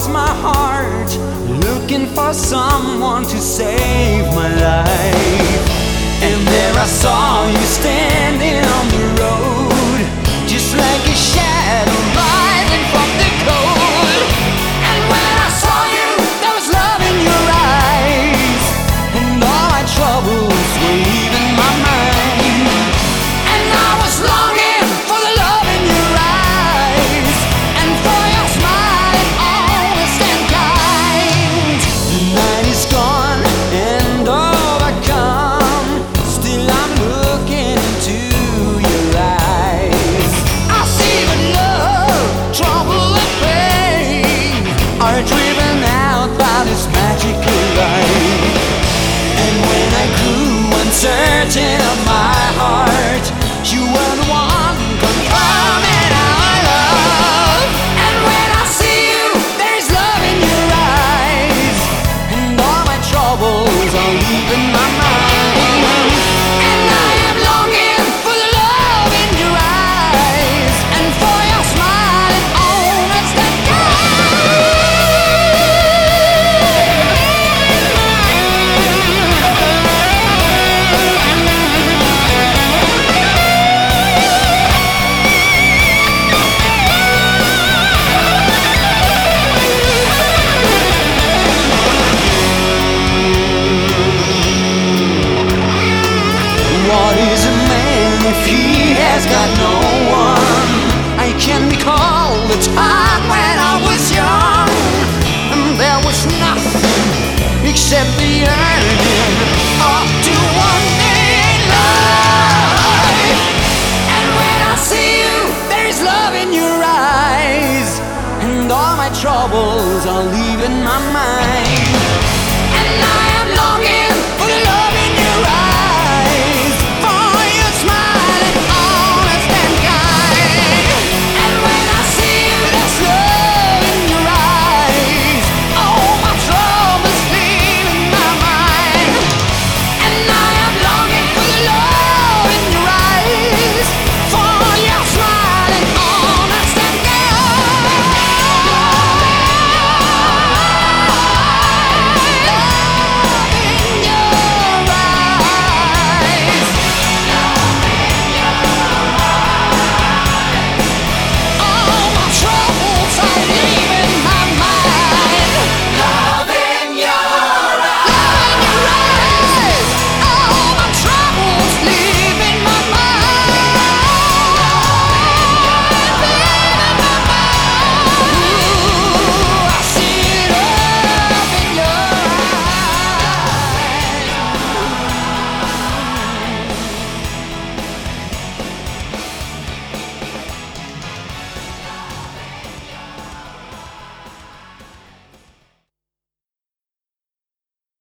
lost my heart, looking for someone to save my life. And there I saw you standing on the road, just like a shadow rising from the cold. And when I saw you, there was love in your eyes, and all my troubles were leaving my mind. And I was longing for the love in your eyes, and for your smile, honest and kind. The night is gone and overcome, still I'm looking into your eyes. I see that love, trouble and pain are driven out by this magical light. And when I grew uncertain of my heart, you were the one confirming our love. And when I see you, there is love in your eyes, and all my troubles are leaving my mind. And I am longing for the love in your eyes, and for your smile and honest and What is a man if he has got no one? I can recall the time when I was young, and there was nothing except the yearning up to one day in life. And when I see you, there is love in your eyes, and all my troubles are leaving my mind.